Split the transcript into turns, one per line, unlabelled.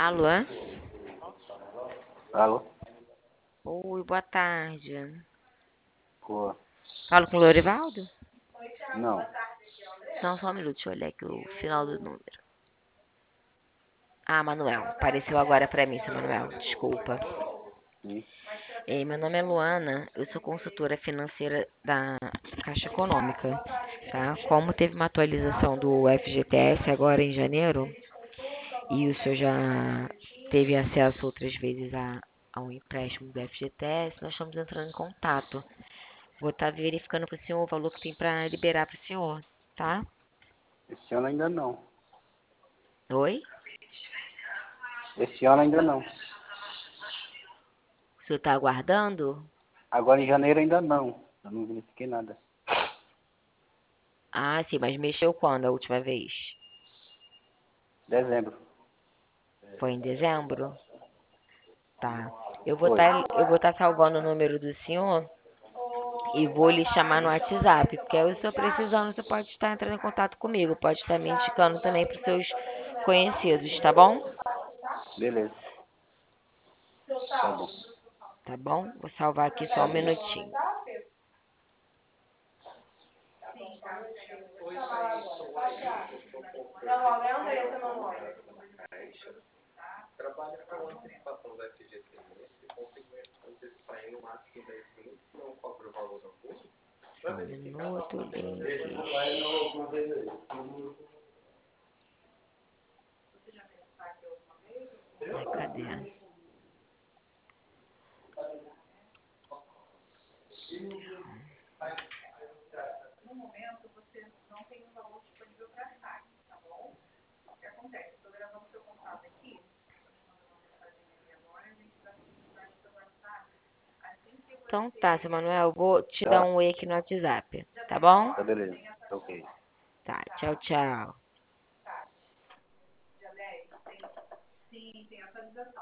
Alô?
Alô?
Oi, boa tarde.
Pô,
Falo com o Lorivaldo?
não.
Não, só um minuto, deixa eu olhar aqui o final do número. Ah, Manuel. Apareceu agora pra mim, seu Manuel. Desculpa.
Sim.
Ei, meu nome é Luana, eu sou consultora financeira da Caixa Econômica, tá? Como teve uma atualização do FGTS agora em janeiro, e o senhor já teve acesso outras vezes a um empréstimo do FGTS, nós estamos entrando em contato. Vou estar verificando com o senhor o valor que tem para liberar para o senhor, tá?
Esse ano ainda não.
Oi?
Esse ano ainda não.
O senhor está aguardando?
Agora em janeiro ainda não. Eu não verifiquei nada.
Ah, sim, mas mexeu quando a última vez?
Dezembro.
Foi em dezembro? Tá.
Foi.
Eu vou estar salvando o número do senhor e vou lhe chamar no WhatsApp, porque aí o senhor precisando, você pode estar entrando em contato comigo, pode estar me indicando também para os seus conhecidos, tá bom?
Beleza. Tá bom.
Tá bom? Vou salvar aqui só
Tá
um
bom.
minutinho. Só um minuto, links. Ai, cadê? Então tá, seu Manuel, eu vou te dar
Tá?
um oi aqui no WhatsApp, tá bom?
Tá beleza. Tá ok.
Tá, tchau, tchau.